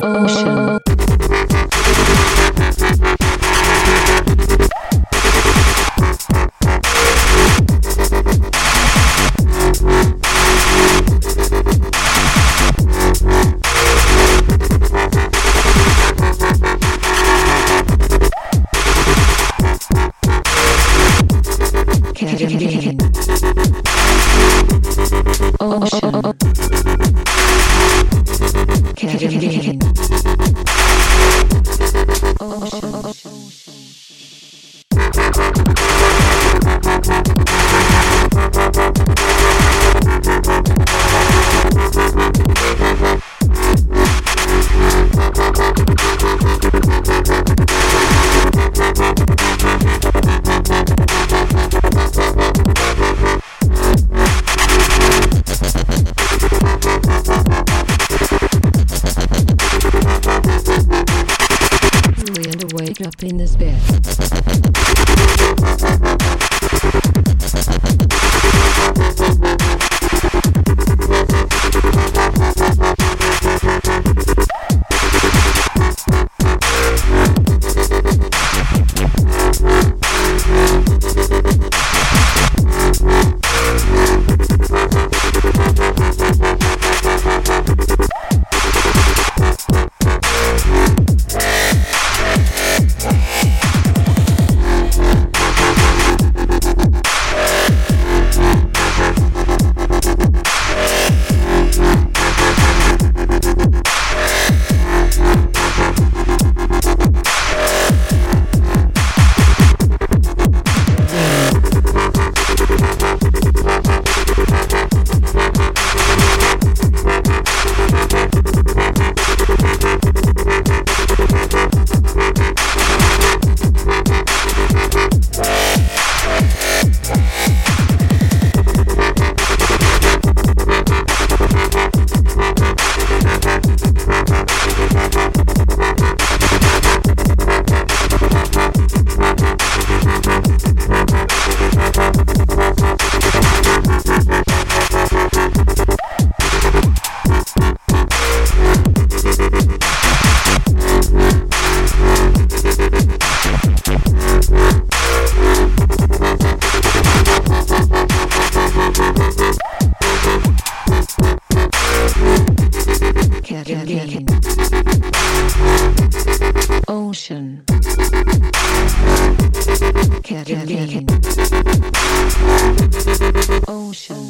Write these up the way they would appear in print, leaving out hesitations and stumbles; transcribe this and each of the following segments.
Ocean. Caribbean. Ocean. Caribbean. Ocean. Wake up in this bed. Caribbean. Ocean. Caribbean. Ocean.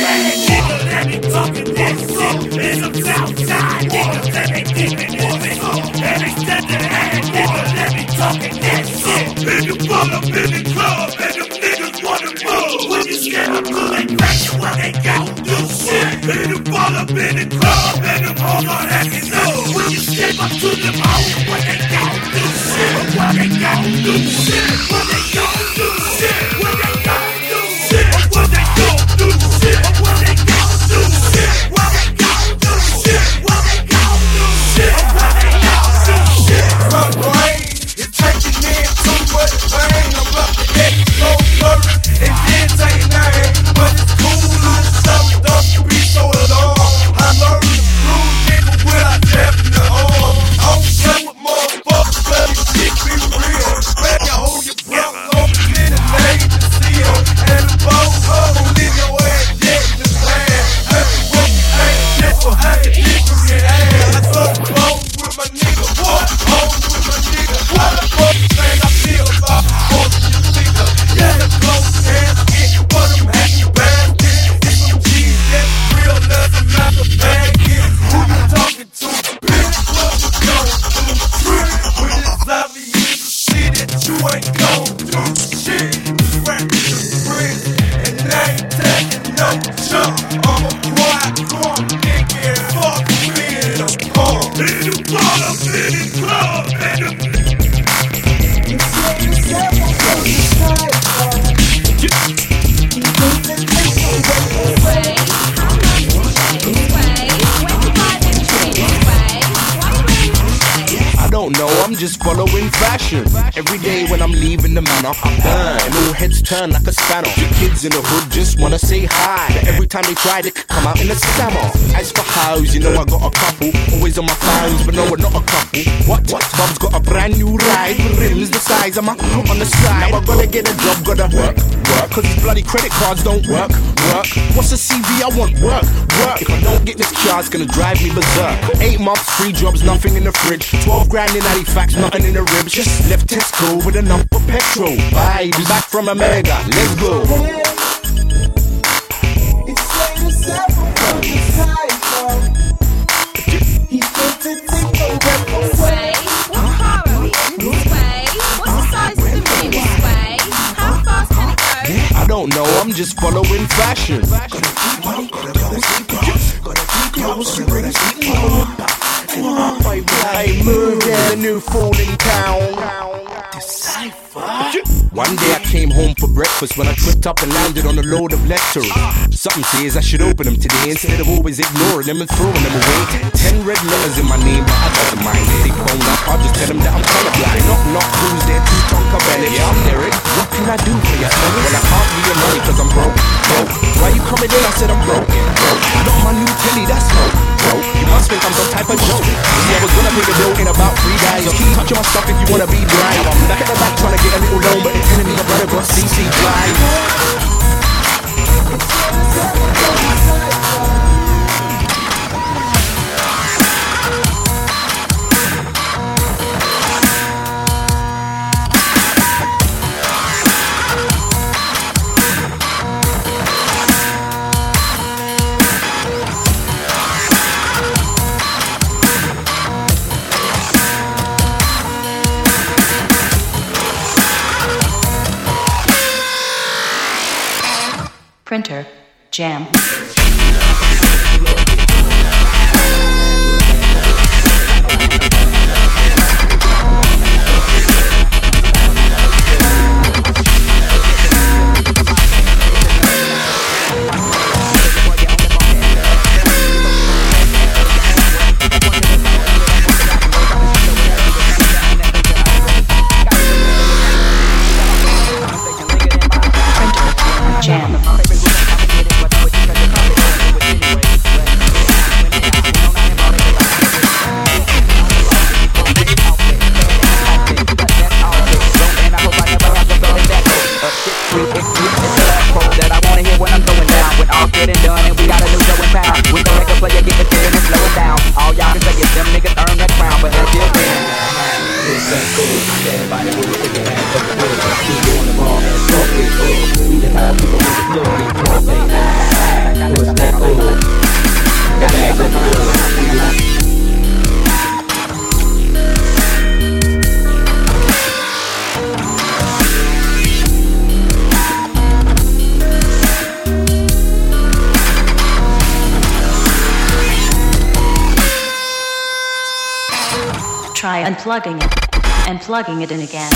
Just following fashion. Every day when I'm leaving the manor, I'm and all heads turn like a spanner. Kids in the hood just wanna say hi, but every time they try, they could come out in a stammer. As for house, you know I got a couple, always on my phones, but no, we're not a couple. What? Bob's got a brand new ride, with rims the size of my on the side. Now I gotta get a job, gotta work, cause these bloody credit cards don't work. What's a CV? I want work. If I don't get this car, it's gonna drive me berserk. 8 months, 3 jobs, nothing in the fridge. 12 grand in Halifax, nothing in the ribs. Just left Tesco with enough for petrol. Vibes back from America, let's go. It's like a several from the cypher. He's going to take over. Sway, what car are we in? Sway, what's the size of the rim? Sway, how fast can it go? I don't know, I'm just following fashion. I moved in a new fool in town. One day I came home for breakfast when I tripped up and landed on a load of letters. Something says I should open them today instead of always ignoring them and throwing them away. 10 red letters in my name, but I don't mind. If they phone up, I'll just tell them that I'm colorblind. Knock, who's there? Two-tongue cabelli. Yeah, I'm Derek. What can I do for you? Well, I can't be your money cause I'm broke. Why you coming in? I said I'm broke. I got my new telly, that's broke. You must think I'm some type of joke. See, I was gonna pay the bill in about 3 days. So keep touching my stuff if you wanna be dry. I'm back at the back trying to get a little loan, but it's telling me my brother got CC Drive. Printer, jam. try unplugging it and plugging it in again.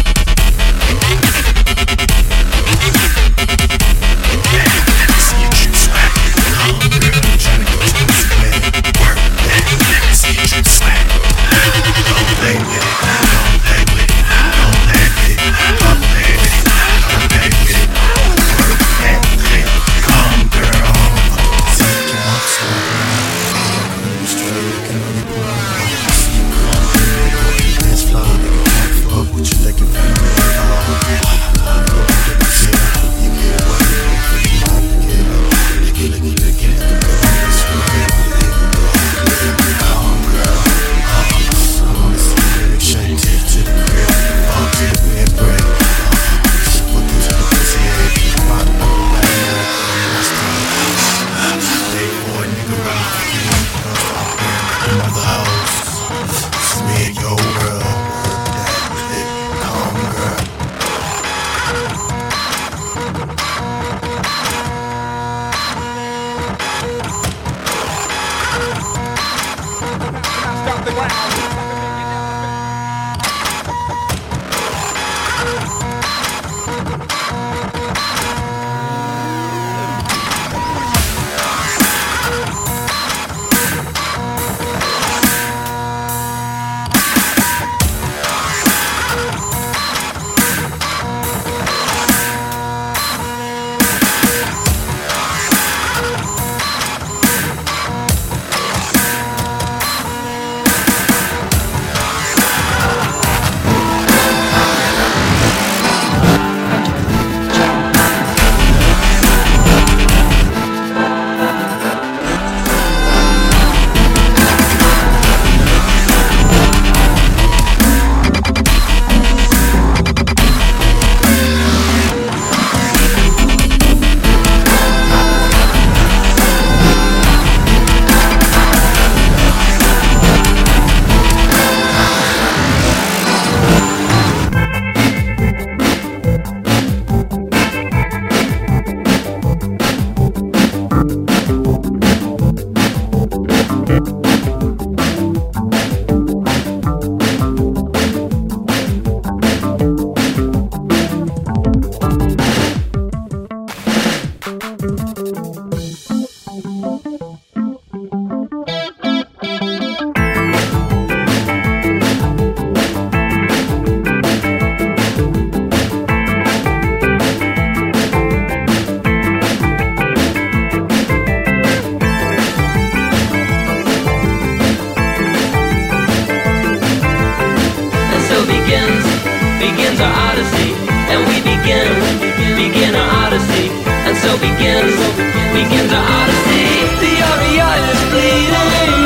begins our odyssey. The aria is bleeding,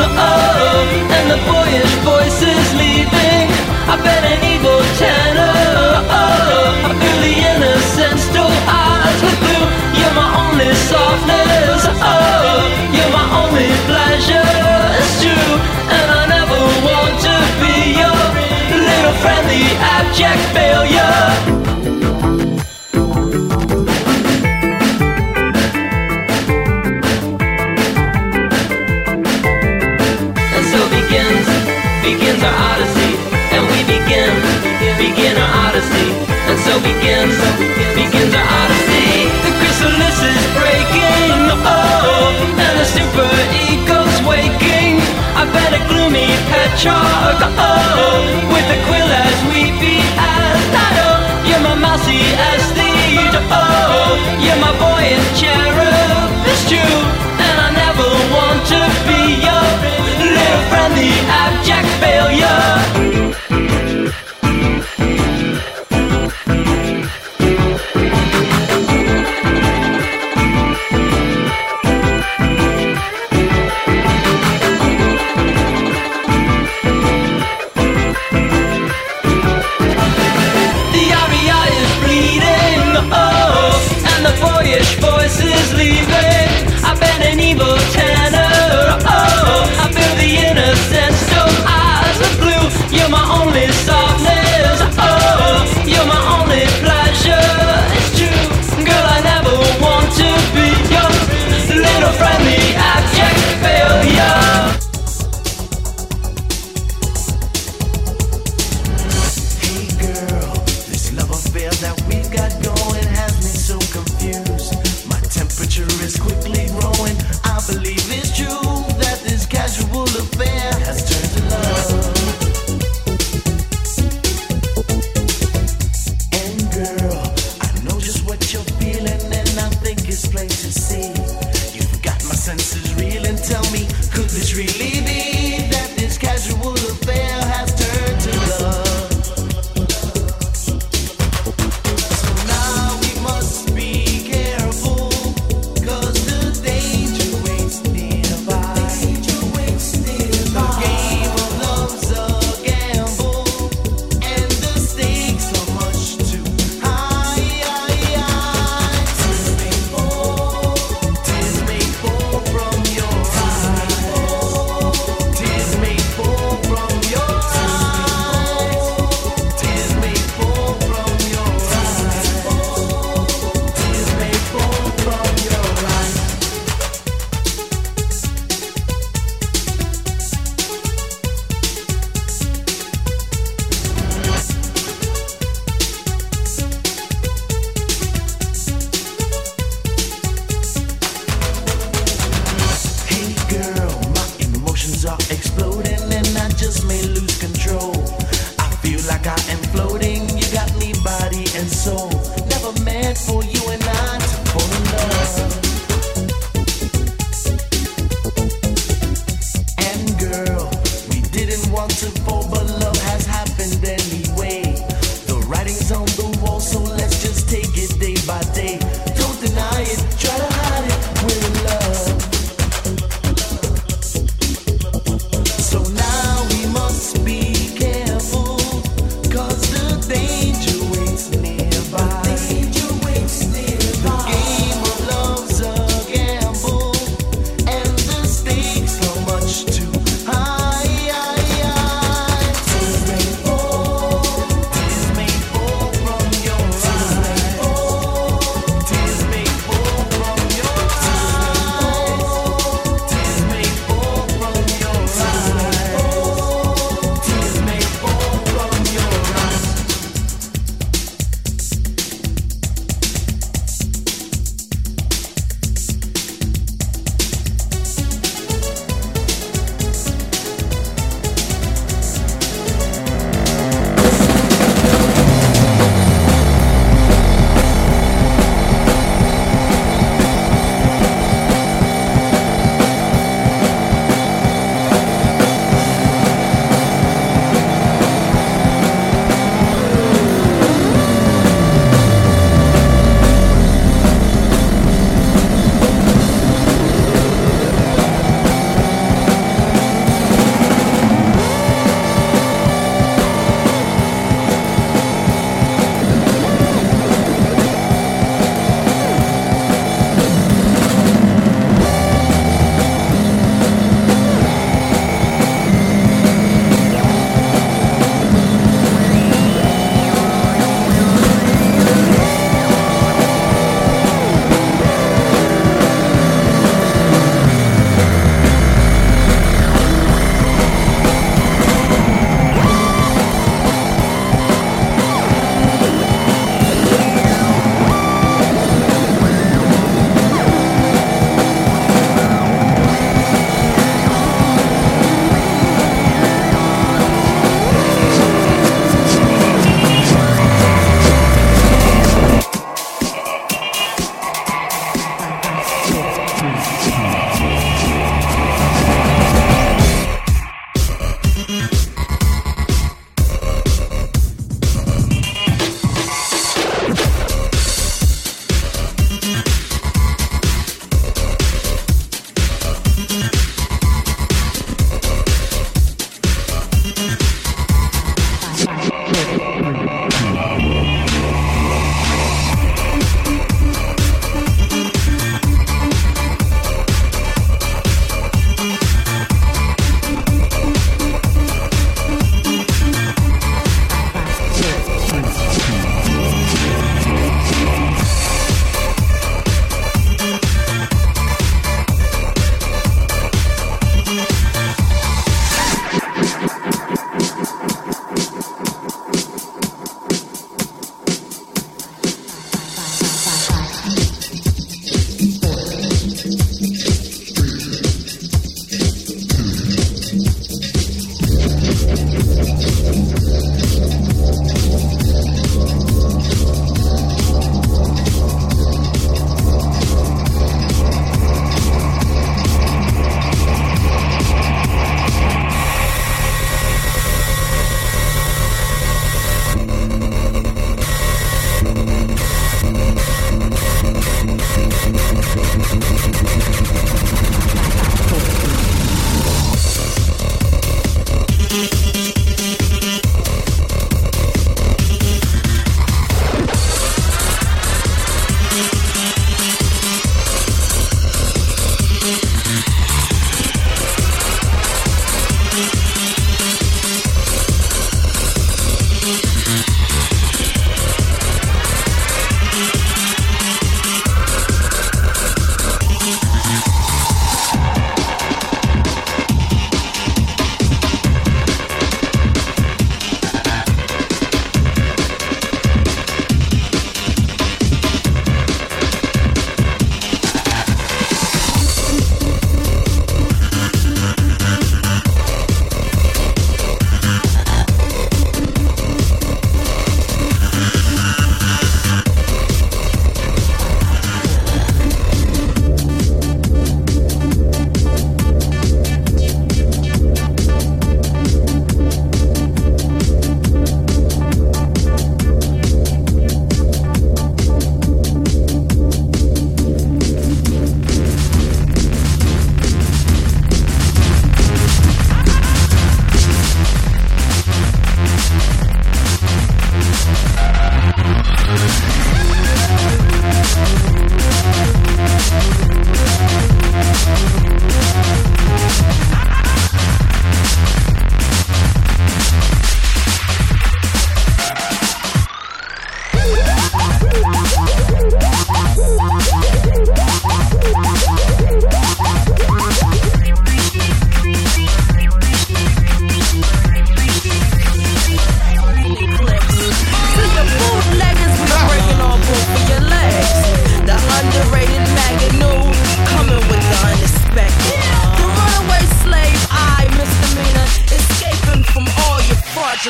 oh, and the boyish voice is leaving. I bet an evil tenor, oh, I feel the innocent still eyes with blue. You're my only softness, oh, you're my only pleasure. It's true, and I never want to be your little friendly abject failure. Begins our odyssey, and we begin our odyssey, and so begins our odyssey. The chrysalis is breaking, oh, and the super ego's waking. I've been a gloomy petrarch, oh, with a quill as weepy as Dido. You're my mousy aesthete, oh, you're my buoyant cherub. It's true, and I never want to be your little friendly abject failure.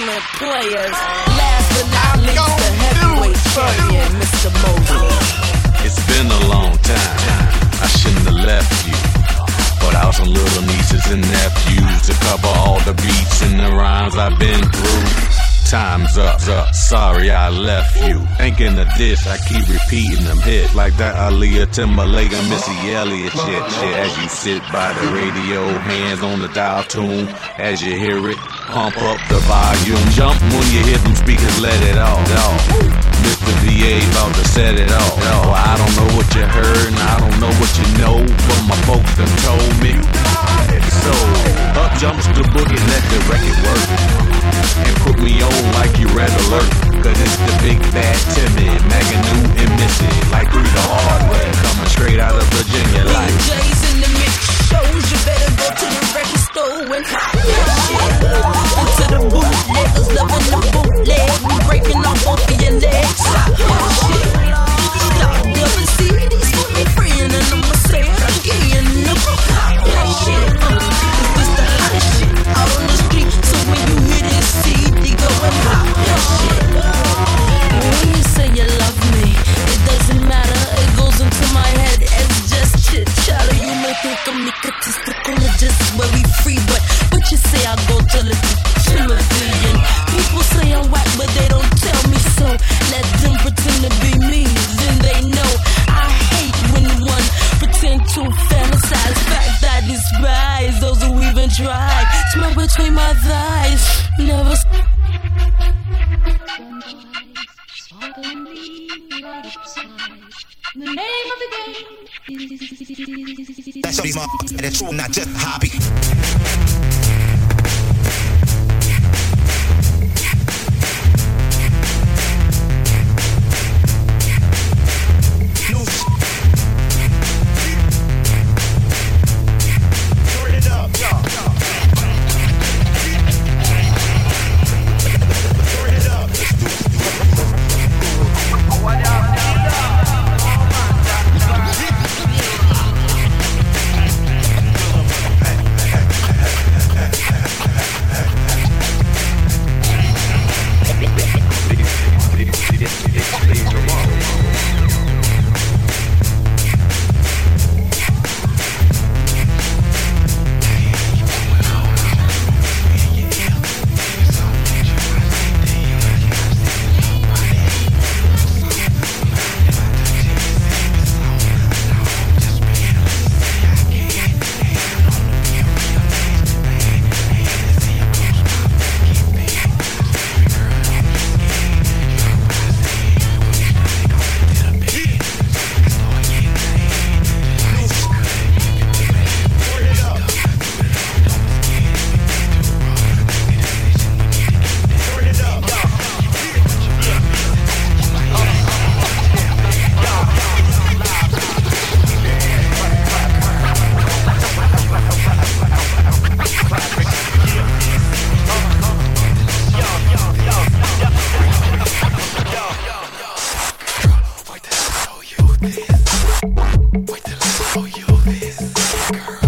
excellent players. Last but not least, the heavyweight champion, Mr. Mosley. It's been a long time. I shouldn't have left you. But I have some little nieces and nephews to cover all the beats and the rhymes I've been through. Time's up, sorry I left you. Thinking of this, I keep repeating them hits like that Aaliyah, Timberlake, and Missy Elliott shit. As you sit by the radio, hands on the dial tune. As you hear it, pump up the volume. Jump when you hear them speakers, let it off. Mr. VA about to set it off. I don't know what you heard and I don't know what you know, but my folks done told me. So, up jumps the boogie, let the record work. And put me on like you red alert. Cause it's the big bad Timmy, Maganu and Missy. Like through the hard way, coming straight out of Virginia. Like DJs in the mix shows, you better go to the record store and hop your shit. Into the bootleggers, loving the bootleg. We breaking off both of your legs. Hop your shit. Stop loving CDs for me friend, and I'ma say it again. Hop your shit. This the hot shit out on the street. So when you hear this CD, go and hop your shit. When you say you love me, it doesn't matter. It goes into my head. It's just chit chatter. You may think I'm egotistical, just very free, but you say I go to the Timothy. And people say I'm whack, but they don't tell me so. Let them pretend to be me, then they know. I hate when one pretend to fantasize. Fact I despise those who even try. Smell between my thighs. Never. The name of the game is... That's these motherfuckers, that's true, not just a hobby.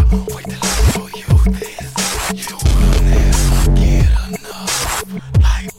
Like